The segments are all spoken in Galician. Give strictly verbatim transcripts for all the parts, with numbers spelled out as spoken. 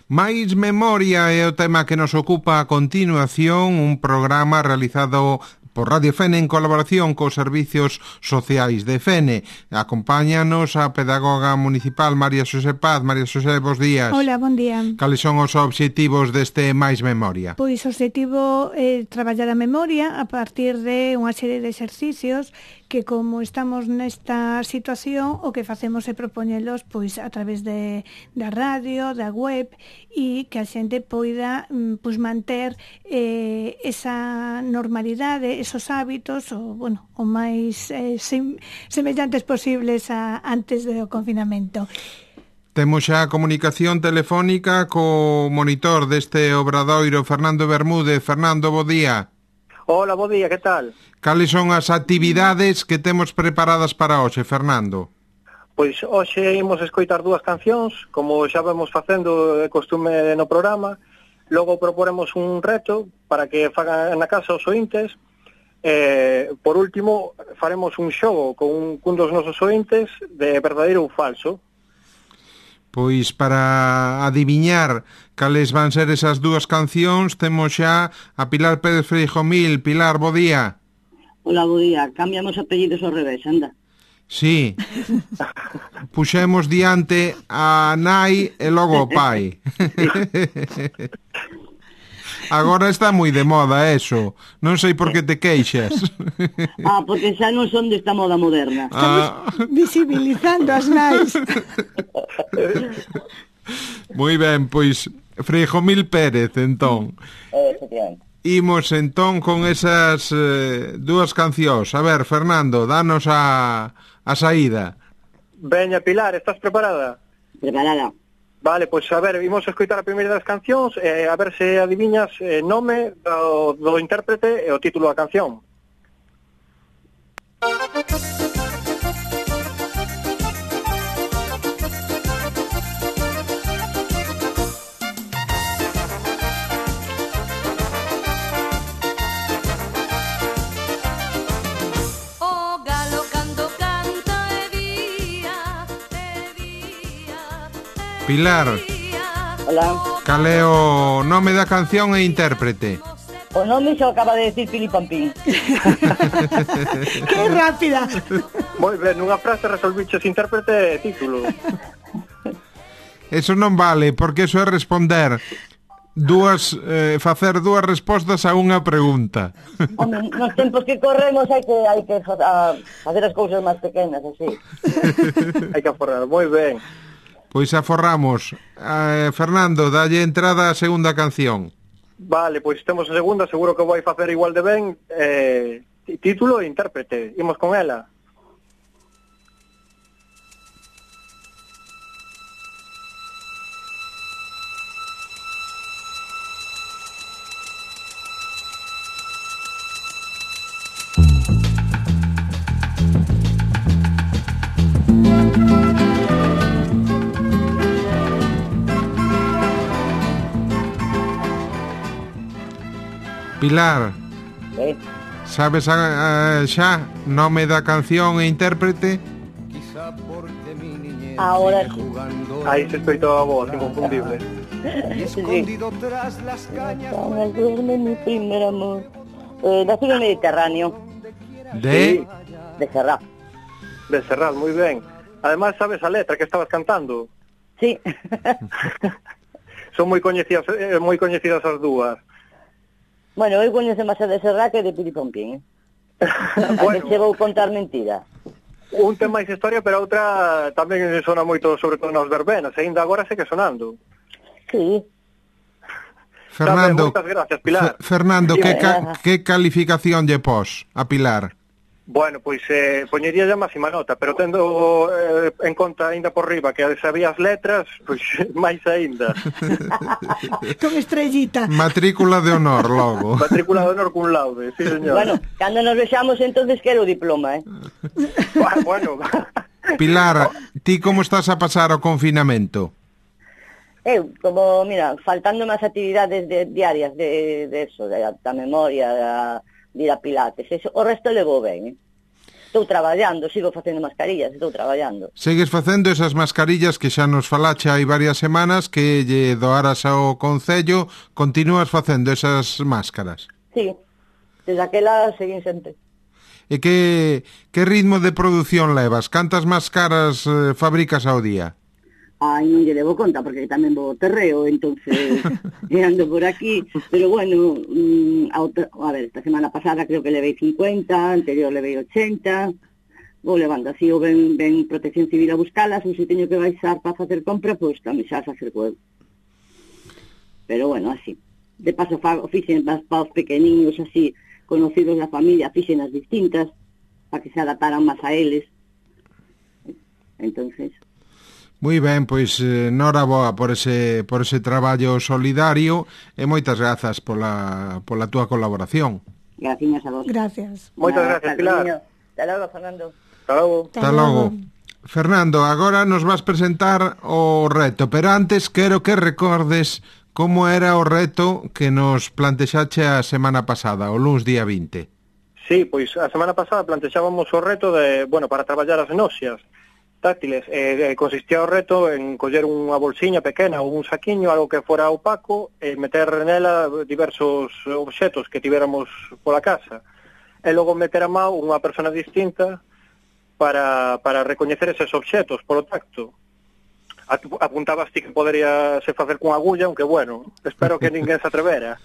Máis Memoria é o tema que nos ocupa a continuación, un programa realizado por Radio Fene en colaboración cos servicios sociais de Fene. Acompáñanos a pedagoga municipal María Xosé Paz. María Xosé, bos días. Hola, bon día. Cales son os obxectivos deste Máis Memoria? Pois o obxectivo é traballar a memoria a partir de unha serie de exercicios que, como estamos nesta situación, o que facemos é propoñelos pois a través de da radio, da web, e que a xente poida pois manter eh, esa normalidade, esos hábitos, o, bueno, o máis eh, sem, semellantes posibles a antes do confinamento. Temos xa a comunicación telefónica co monitor deste obradoiro, Fernando Bermúdez. Fernando, bo día. Hola, bo día, que tal? Cales son as actividades que temos preparadas para hoxe, Fernando? Pois hoxe imos escoitar dúas cancións, como xa vemos facendo de costume no programa. Logo proporemos un reto para que fagan na casa os ointes. Eh, por último, faremos un xogo con un, cun dos nosos ointes de verdadeiro ou falso. Pois para adiviñar cales van ser esas dúas cancións, temos xa a Pilar Pérez Freijomil. Pilar, bo día. Hola, bo día. Cambiamos apellidos ao revés, anda. Sí. Puxemos diante a nai e logo o pai. Agora está moi de moda eso. Non sei por que te queixas. Ah, porque xa non son desta moda moderna. Estamos ah. visibilizando as nais. Moi ben, pois Freijomil Pérez, entón. Eh, efectivamente. Imos entón con esas eh, dúas cancións. A ver, Fernando, danos a, a saída. Veña, Pilar, estás preparada? Preparada. Vale, pois a ver, imos a escoitar a primeira das cancións, eh, a ver se adiviñas eh, nome do, do intérprete e o título da canción. Pilar. Hola. Cal é o nome da canción e intérprete? O nome xa acaba de decir Pili Pampín. Que rápida. Moi ben, nunha frase resolviches intérprete e título. Eso non vale, porque eso é responder dúas, eh, facer dúas respostas a unha pregunta. Home, nos tempos que corremos hai que hai que a, facer as cousas máis pequenas, así. Hai que aforrar, moi ben. Pois aforramos. Eh, Fernando, dalle entrada á segunda canción. Vale, pois temos a segunda, seguro que vai facer igual de ben. Eh, título e intérprete, imos con ela. Pilar, ¿Eh? sabes a, a, xa nome da canción e intérprete? Ahora sí. Aí se escoitou a voz inconfundible. Sí. Me duerme mi primer amor. Eh, nací en el Mediterráneo. De? Sí. De Serrat. De Serrat, moi ben. Además, sabes a letra que estabas cantando? Sí. Son moi coñecidas, eh, moi coñecidas as dúas. Bueno, eu coñece máis a de Serrat que de Pili Pampín, eh? Bueno, que che vou contar mentira. Un ten máis historia, pero a outra tamén sona moito, sobre todo nas verbenas, e ainda agora segue sonando. Sí. Fernando, Moitas gracias, Pilar. F Fernando, que, ca que calificación lle pos a Pilar? Bueno, pois eh, poñería ya máxima nota, pero tendo eh, en conta ainda por riba que sabía as letras, pois máis aínda. Con estrellita. Matrícula de honor, logo. Matrícula de honor cun laude, sí, señor. Bueno, cando nos vexamos entonces quero o diploma, eh? Bueno. Pilar, ti como estás a pasar o confinamento? Eu, como, mira, faltando máis actividades de, diarias de, de eso, de, da memoria, da, de ir a pilates, eso, o resto levo ben, eh? estou traballando, sigo facendo mascarillas, estou traballando. Segues facendo esas mascarillas que xa nos falache hai varias semanas que lle doaras ao Concello, continúas facendo esas máscaras? Sí, desde aquela seguín sempre. E que, que ritmo de produción levas? Cantas máscaras eh, fabricas ao día? Ai, non lle levo conta, porque tamén vou terreo, entonces ando por aquí, pero bueno, mm, a, outra, a ver, esta semana pasada creo que levei cincuenta, anterior levei ochenta, vou levando así, ou ven, ven Protección Civil a buscalas, ou se teño que baixar para facer compra, pois pues, tamén xa facer web. Pero bueno, así. De paso, fa, fixen para os pequeniños, así, conocidos da familia, fixen as distintas, para que se adaptaran máis a eles. Entonces... Moi ben, pois eh, noraboa por ese por ese traballo solidario e moitas grazas pola pola túa colaboración. Gracias a vos. Gracias. Moitas gracias, Pilar. Hasta logo, Fernando. Hasta logo. Hasta logo. Fernando, agora nos vas presentar o reto, pero antes quero que recordes como era o reto que nos plantexache a semana pasada, o luns día vinte. Sí, pois a semana pasada plantexábamos o reto de, bueno, para traballar as noxias táctiles, eh, consistía o reto en coller unha bolsiña pequena ou un saquiño, algo que fora opaco, e meter nela diversos obxetos que tiveramos pola casa, e logo meter a mão unha persona distinta para, para recoñecer eses obxetos polo tacto. Apuntabas ti que podería se facer con agulla, aunque bueno, espero que ninguén se atrevera.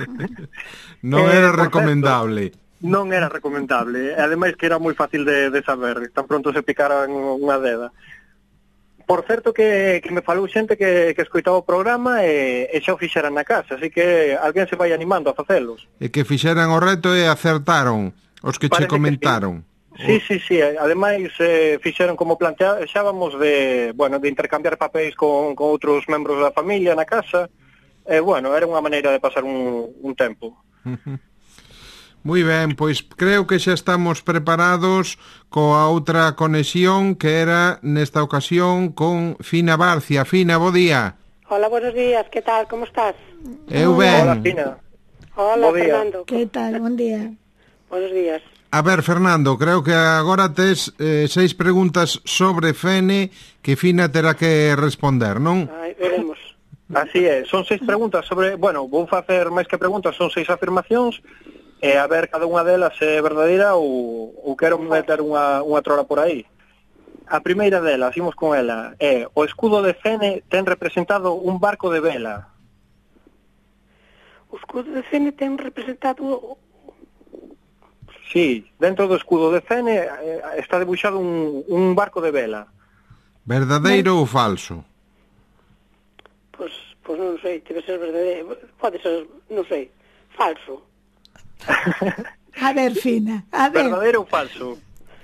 Non eh, era recomendable. Certo, non era recomendable, e ademais que era moi fácil de, de saber, tan pronto se picaran unha deda. Por certo que, que me falou xente que, que escoitaba o programa e, e xa o fixeran na casa, así que alguén se vai animando a facelos. E que fixeran o reto e acertaron os que che comentaron. Sí, sí, sí, ademais eh, fixeron como planteábamos de, bueno, de intercambiar papéis con, con outros membros da familia na casa, e bueno, era unha maneira de pasar un, un tempo. Uh-huh. Moi ben, pois creo que xa estamos preparados coa outra conexión que era nesta ocasión con Fina Barcia. Fina, bo día. Hola, buenos días, que tal, como estás? Eu ben. Hola, Fina. Hola, Fernando. Que tal, bon día. Buenos días. A ver, Fernando, creo que agora tes eh, seis preguntas sobre Fene que Fina terá que responder, non? Ai, veremos. Así é, son seis preguntas sobre, bueno, vou facer máis que preguntas, son seis afirmacións, e a ver cada unha delas é verdadeira ou, ou quero meter unha, unha trora por aí. A primeira delas, imos con ela, é o escudo de Fene ten representado un barco de vela. O escudo de Fene ten representado... Sí, dentro do escudo de Fene eh, está debuxado un, un barco de vela. Verdadeiro ou falso? Pois, pois non sei, debe ser verdadeiro, pode ser, non sei, falso. A ver, Fina, a ver. Verdadeiro ou falso?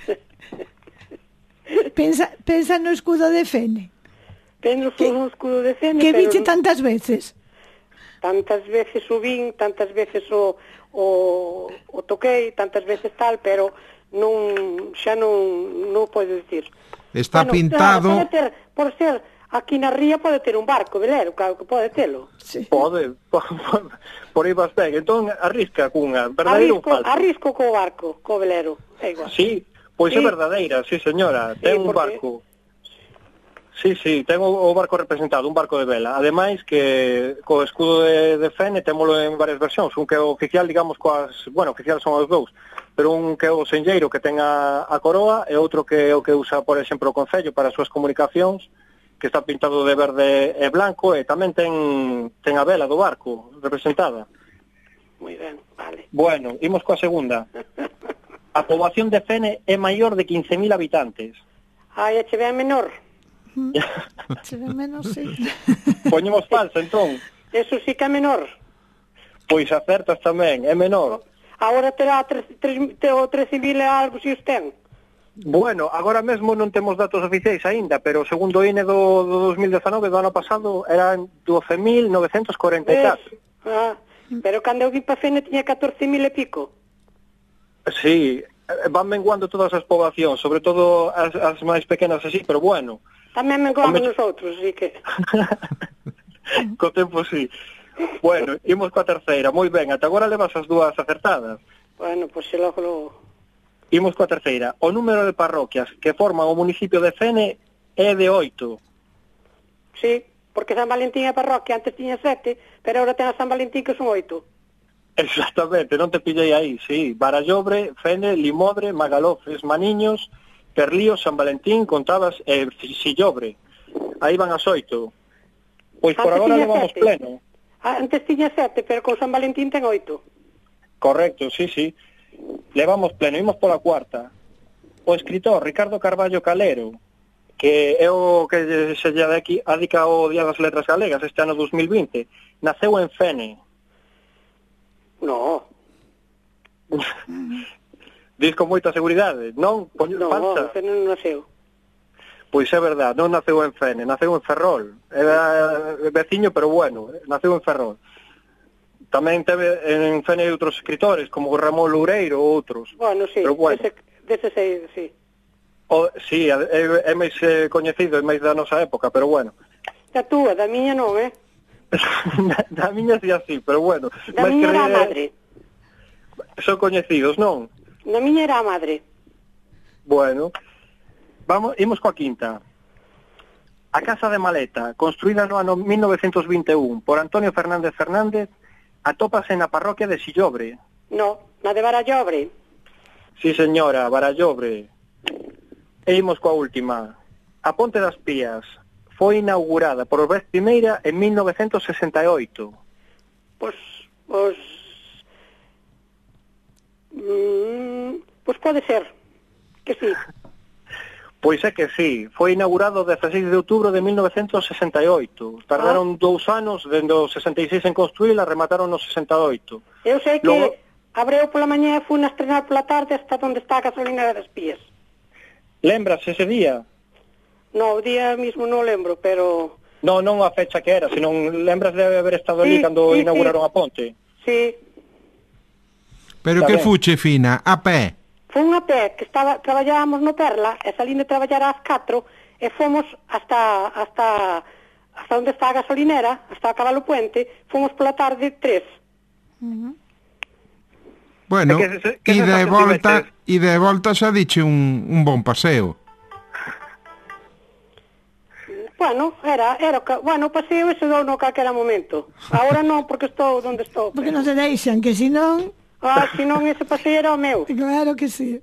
Pensa, pensa no escudo de Fene. Penso no escudo de Fene, que pero viche non... tantas veces. Tantas veces o vin, tantas veces o, o, o toquei, tantas veces tal, pero non, xa non, non podo dicir. Está bueno, pintado... Claro, pode ter, por ser aquí na ría pode ter un barco velero, claro que pode telo. Sí. Pode, por aí vas ben. Entón, arrisca cunha, verdadeiro ou Arrisco, falso? arrisco co barco, co velero, é igual. Sí, pois Sí. é verdadeira, sí señora, Sí, ten un porque- barco. Sí, sí, ten o, o barco representado, un barco de vela. Ademais que co escudo de, de Fene témolo en varias versións, un que é o oficial, digamos, coas, bueno, oficial son os dous, pero un que é o senlleiro que ten a, a coroa e outro que é o que usa, por exemplo, o Concello para as súas comunicacións, que está pintado de verde e blanco e tamén ten, ten a vela do barco representada. Moi ben, vale. Bueno, imos coa segunda. A poboación de Fene é maior de quince mil habitantes. Ai, eche ben menor. Se ve menos, sí. Poñemos falsa, entón. Eso sí que é menor. Pois acertas tamén, é menor. Agora terá trece mil e algo se os ten. Bueno, agora mesmo non temos datos oficiais aínda, pero segundo o I N E do, do dos mil dezanove, do ano pasado, eran doce mil novecentos corenta e catro. Ah, pero cando eu vim pa Fene tiña catorce mil e pico. Sí, van menguando todas as poboacións, sobre todo as, as máis pequenas así, pero bueno. Tamén menguamos Home... nosotros, así que... Co tempo sí. Bueno, imos coa terceira, moi ben, ata agora levas as dúas acertadas. Bueno, pois pues, se logo lo... Imos coa terceira. O número de parroquias que forman o municipio de Fene é de oito. Sí, porque San Valentín é parroquia, antes tiña sete, pero agora ten a San Valentín que son oito. Exactamente, non te pillei aí, sí. Barallobre, Fene, Limodre, Magalofes, Maniños, Perlío, San Valentín, Contabas e eh, Sillobre. Aí van as oito. Pois por agora levamos sete. Pleno. Antes tiña sete, pero con San Valentín ten oito. Correcto, sí, sí. Levamos pleno, imos pola cuarta. O escritor Ricardo Carballo Calero, que é o que se lle aquí adica ao Día das Letras Galegas este ano dos mil vinte, naceu en Fene. No. Diz con moita seguridade, non? Poño no, falsa. No, Fene non naceu. Pois é verdade, non naceu en Fene, naceu en Ferrol. Era veciño, pero bueno, naceu en Ferrol. Tamén teve en Fene outros escritores, como Ramón Loureiro ou outros. Bueno, sí, pero bueno. Dese, dese sei, sí. O, sí, é, é máis eh, coñecido, é máis da nosa época, pero bueno. Da túa, da miña non, eh? da, da miña sí así, pero bueno. Da miña era a madre. Son coñecidos, non? Da miña era a madre. Bueno, vamos, imos coa quinta. A Casa de Maleta, construída no ano mil novecentos vinte e un por Antonio Fernández Fernández, atópase na parroquia de Sillobre. No, na de Barallobre. Sí, señora, Barallobre. E imos coa última. A Ponte das Pías foi inaugurada por vez primeira en mil novecentos sesenta e oito. Pois, pois... Mm, pois pode ser, que sí. Pois é que sí, foi inaugurado o dezasseis de outubro de mil novecentos sesenta e oito. Tardaron ah. dous anos, dende o sesenta e seis en construíla, remataron no sesenta e oito. Eu sei que Logo... abreu pola mañá e fui a estrenar pola tarde hasta onde está a gasolinera das Pías. Lembras ese día? No, o día mismo non lembro, pero... No, non a fecha que era, senón lembras de haber estado ali sí, cando sí, inauguraron sí. a ponte? Sí. Pero Está que ben. fuche, Fina, a pé? Fun a pé, que estaba, traballábamos no Perla, e salín de traballar ás catro, e fomos hasta hasta hasta onde está a gasolinera, hasta a Cabalo Puente, fomos pola tarde tres. Uh-huh. Bueno, que se, que e de volta, metes? e de volta xa diche un, un bon paseo. Bueno, era, era, bueno, o paseo ese dou no calquera momento. Agora non, porque estou onde estou. Porque non se deixan, que si non... Ah, si non ese paseo era o meu. Claro que sí.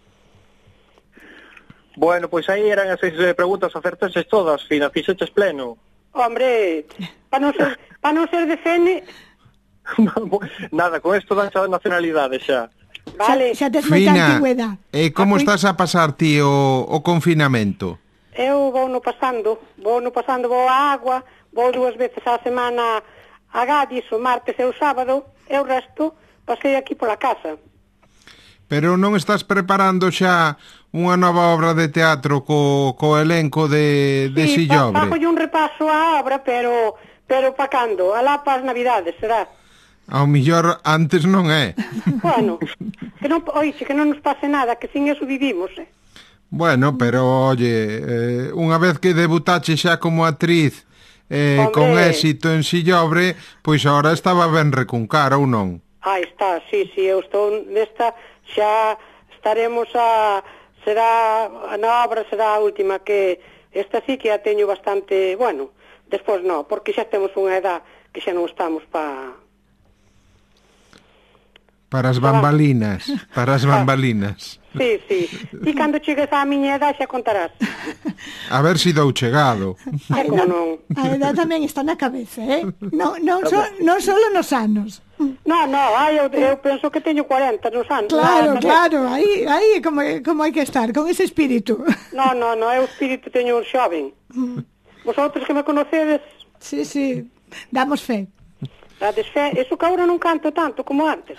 Bueno, pois aí eran as seis eh, preguntas, acertases todas, Fina, fixeches pleno. Hombre, para non ser, para non ser de Fene... Nada, con isto dan xa nacionalidade xa. Vale. Xa, xa tes moita Fina, antigüedade. e como Aquí... estás a pasar ti o, o confinamento? Eu vou no pasando, vou no pasando, vou á agua, vou dúas veces á semana a Gadis, o martes e o sábado, e o resto pasei aquí pola casa. Pero non estás preparando xa unha nova obra de teatro co, co elenco de, de sí, Sillobre? Sí, un repaso á obra, pero pero pa cando? Alá para as navidades, será? Ao millor antes non é. Bueno, que non, oixe, que non nos pase nada, que sin eso vivimos, eh? Bueno, pero, oye, eh, unha vez que debutache xa como actriz eh, con éxito en Sillobre, pois agora estaba ben recuncar, ou non? Ah, está, sí, sí, eu estou nesta, xa estaremos a, será, na obra será a última, que esta sí que a teño bastante, bueno, despois non, porque xa temos unha edad que xa non estamos pa... Para as bambalinas, para as bambalinas. Sí, sí, e cando chegues á miña edad xa contarás. A ver si dou chegado. Ai, como non. A edad tamén está na cabeza, eh? Non, non, so, non solo nos anos. No, no, ai, eu, eu penso que teño cuarenta nos anos. Claro, no, claro, aí, aí como, como hai que estar, con ese espírito. No, no, no, eu espírito teño un xoven. Vosotros que me conocedes... Sí, sí, damos fe. Dades fe, eso que agora non canto tanto como antes.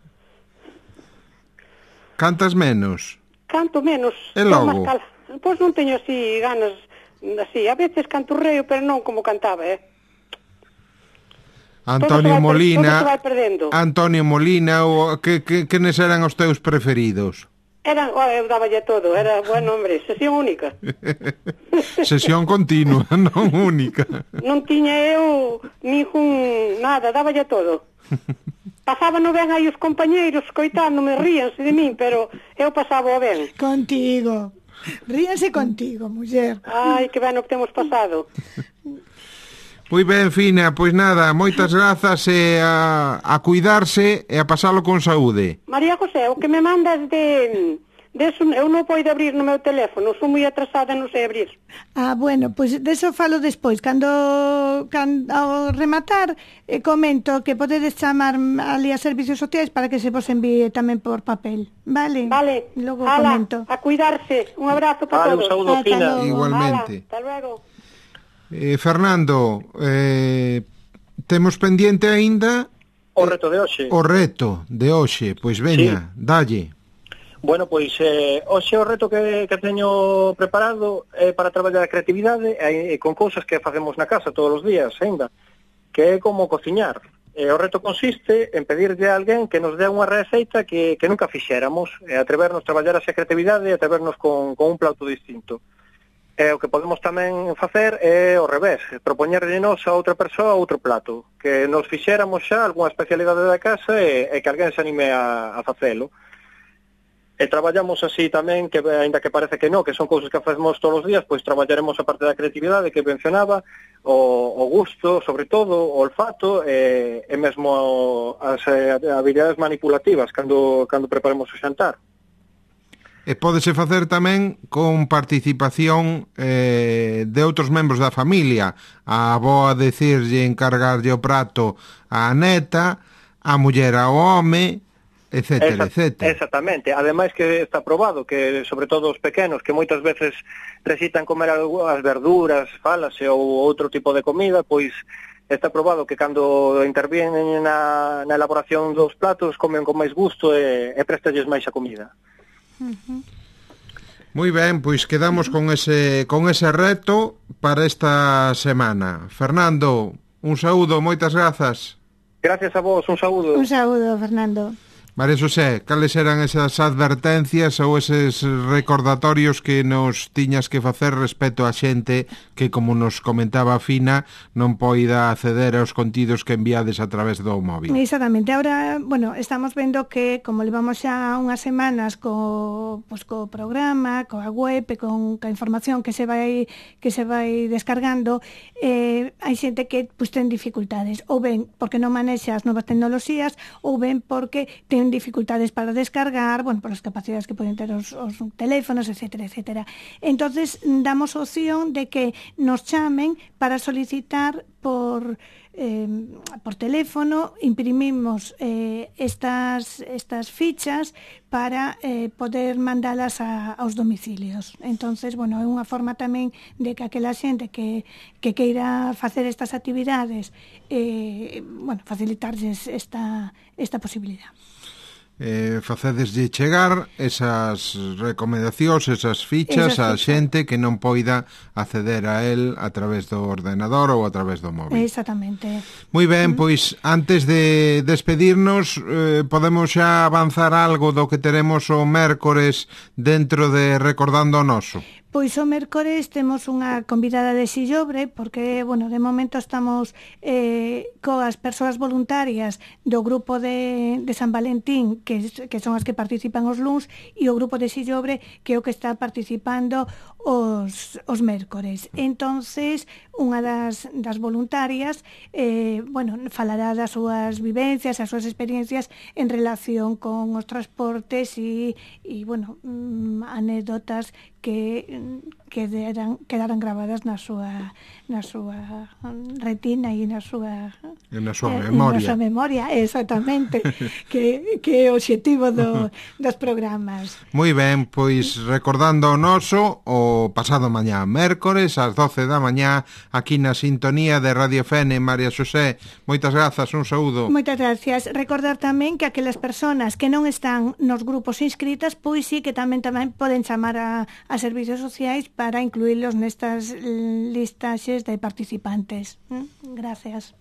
Cantas menos? Canto menos. E logo? Cal... Pois non teño así ganas, así, a veces canto reo, pero non como cantaba, eh? Antonio vai, Molina, Antonio Molina, ou que, que, quenes eran os teus preferidos? Eran, oh, eu daballe todo, era, bueno, hombre, sesión única. Sesión continua, non única. Non tiña eu ningún, nada, daballe todo. pasaba no ben aí os compañeiros coitándome, ríanse de min, pero eu pasaba ben. Contigo. Ríanse contigo, muller. Ai, que ben o que temos pasado. Moi ben, Fina, pois nada, moitas grazas e a, a cuidarse e a pasalo con saúde. María José, o que me mandas de... de eso, eu non podo abrir no meu teléfono, sou moi atrasada, non sei abrir. Ah, bueno, pois pues deso falo despois. Cando, cando ao rematar, eh, comento que podedes chamar ali a servicios sociais para que se vos envíe tamén por papel. Vale? Vale. Logo Ala, comento. a cuidarse. Un abrazo para Vale, todos. un saúdo, Hasta Fina. logo. Igualmente. Ala, hasta luego. Eh, Fernando, eh, temos pendiente aínda O reto de hoxe. o reto de hoxe. Pois veña, Sí. dalle. Bueno, pois eh, hoxe o reto que, que teño preparado é para traballar a creatividade e, e con cousas que facemos na casa todos os días, ainda, que é como cociñar. E o reto consiste en pedirlle a alguén que nos dé unha receita que, que nunca fixéramos, e atrevernos a traballar a creatividade e atrevernos con, con un plato distinto. E o que podemos tamén facer é o revés, propoñerlle nos a outra persoa outro plato, que nos fixéramos xa algunha especialidade da casa e, e que alguén se anime a, a facelo. E traballamos así tamén, que aínda que parece que non, que son cousas que facemos todos os días, pois traballaremos a parte da creatividade que mencionaba, o, o gusto, sobre todo, o olfato, e, e mesmo as eh, habilidades manipulativas cando, cando preparemos o xantar. E pódese facer tamén con participación eh, de outros membros da familia. A avó a decirlle, encargarlle o prato á neta, a muller ao home, etcétera, etcétera. Exactamente. Ademais que está probado que, sobre todo os pequenos, que moitas veces recitan comer as verduras, falase ou outro tipo de comida, pois está probado que cando intervienen na, na elaboración dos platos comen con máis gusto e, e prestalles máis a comida. Uh-huh. Moi ben, pois quedamos con ese con ese reto para esta semana. Fernando, un saúdo, moitas grazas. Gracias a vos, un saúdo. Un saúdo, Fernando. María Xosé, cales eran esas advertencias ou eses recordatorios que nos tiñas que facer respecto a xente que, como nos comentaba Fina, non poida acceder aos contidos que enviades a través do móvil? Exactamente. Ahora, bueno, estamos vendo que, como levamos xa unhas semanas co, pues, co programa, coa web, e con a información que se vai que se vai descargando, eh, hai xente que pues, ten dificultades, ou ben porque non manexa as novas tecnoloxías, ou ben porque ten dificultades para descargar, bueno, por as capacidades que poden ter os, os teléfonos, etcétera, etcétera. Entonces, damos opción de que nos chamen para solicitar por eh, por teléfono, imprimimos eh, estas estas fichas para eh, poder mandalas a, aos domicilios. Entonces, bueno, é unha forma tamén de que aquela xente que, que queira facer estas actividades, eh, bueno, facilitarlles esta, esta posibilidad. Eh, facedeslle chegar esas recomendacións, esas fichas a xente que non poida acceder a el a través do ordenador ou a través do móvil. Exactamente. Moi ben, pois antes de despedirnos, eh, podemos xa avanzar algo do que teremos o mércores dentro de Recordando o Noso. Pois o mércores temos unha convidada de Sillobre, porque, bueno, de momento estamos eh, coas persoas voluntarias do grupo de, de San Valentín, que, que son as que participan os luns, e o grupo de Sillobre, que é o que está participando os, os mércores. Entonces, unha das, das voluntarias, eh, bueno, falará das súas vivencias, as súas experiencias en relación con os transportes e, e bueno, mm, anécdotas que quedaran, quedaran gravadas na súa na súa retina e na súa en na súa eh, memoria. Na súa memoria, exactamente, que, que é o obxectivo do, dos programas. Moi ben, pois Recordando o Noso o pasado mañá, mércores ás doce da mañá, aquí na sintonía de Radio Fene. María Xosé, moitas grazas, un saúdo. Moitas gracias. Recordar tamén que aquelas persoas que non están nos grupos inscritas, pois sí que tamén tamén poden chamar a a servicios sociais para incluílos nestas listaxes de participantes. Gracias.